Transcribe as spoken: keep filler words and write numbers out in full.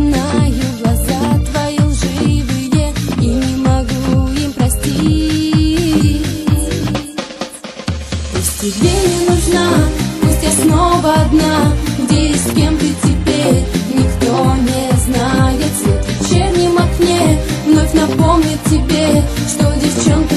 знаю глаза твои лживые, и не могу им простить. Пусть тебе не нужна, пусть я снова одна. Где и с кем ты теперь, никто не знает. Свет в вечернем окне вновь напомнит тебе, что девчонка